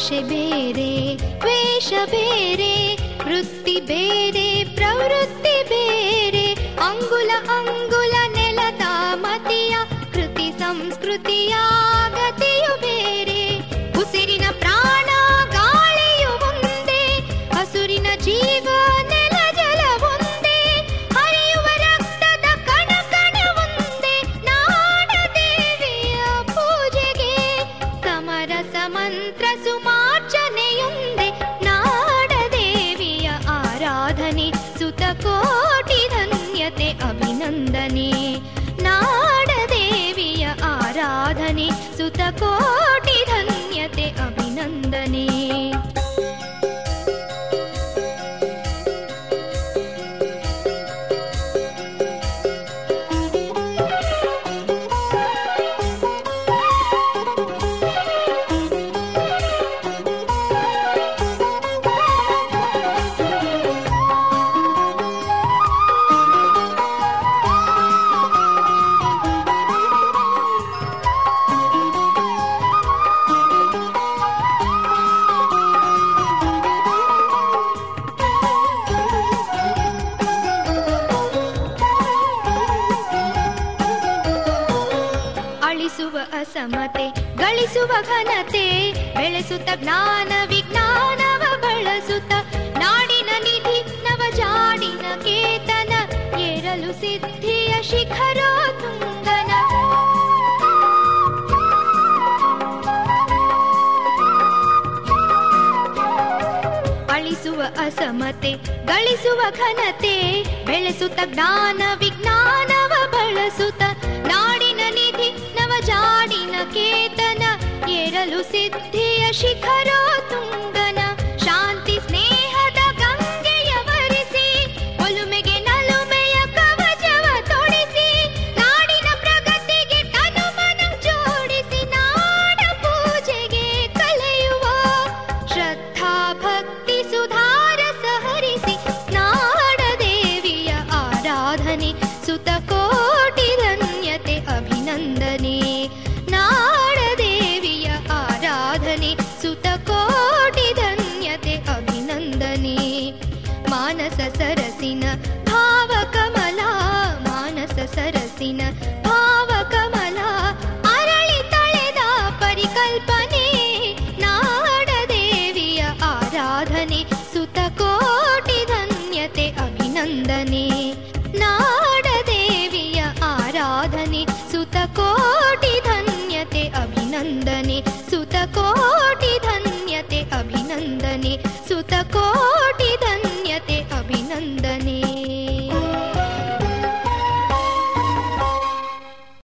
ಭಾಷೆ ಬೇರೆ, ವೇಷ ಬೇರೆ, ವೃತ್ತಿ ಬೇರೆ, ಪ್ರವೃತ್ತಿ ಬೇರೆ, ಅಂಗುಲ ಅಂಗುಲ ನೆಲದ ಮತಿಯ ಕೃತಿ ಸಂಸ್ಕೃತಿಯ ಗತಿಯು ಬೇರೆ. ಉಸಿರಿನ ಪ್ರಾಣ ಗಾಳಿಯು ಒಂದೇ, ಹಸುರಿನ ಜೀವ ನೆಲ ಜಲ ಒಂದೇ, ಹರಿಯುವ ರಕ್ತದ ಕಣ ಕಣ ಒಂದೇ. ನಾಡ ದೇವಿಯ ಪೂಜೆಗೆ ಸಮರಸ ಮಂತ್ರ ಸುಮಾರ್ಚನೆಯೊಂದೇ. ನಾಡ ದೇವಿಯ ಆರಾಧನೆ ಸುತ ಕೋಟಿ ಧನ್ಯತೆ ಅಭಿನಂದನೆ. ನಾಡ ದೇವಿಯ ಆರಾಧನೆ ಸುತ ಕೋಟಿ ಧನ್ಯತೆ ಅಭಿನಂದನೆ. ಅಸಮತೆ ಗಳಿಸುವ ಘನತೆ ಬೆಳೆಸುತ್ತ ಜ್ಞಾನ ವಿಜ್ಞಾನವ ಬಳಸುತ್ತ ನಾಡಿನ ನಿಧಿ ನವ ಜಾಡಿನ ಕೇತನ ಏರಲು ಸಿದ್ಧಿಯ ಶಿಖರ ತುಂಗನ. ಅಳಿಸುವ ಅಸಮತೆ ಗಳಿಸುವ ಘನತೆ ಬೆಳೆಸುತ್ತ ಜ್ಞಾನ ವಿಜ್ಞಾನವ ಬಳಸುತ್ತ ನಾಡಿನ ನಿಧಿ ನವ ಜಾಡಿನ ಕೇತನ ಏರಲು ಸಿದ್ಧಿಯ ಶಿಖರ ತುಂಗ.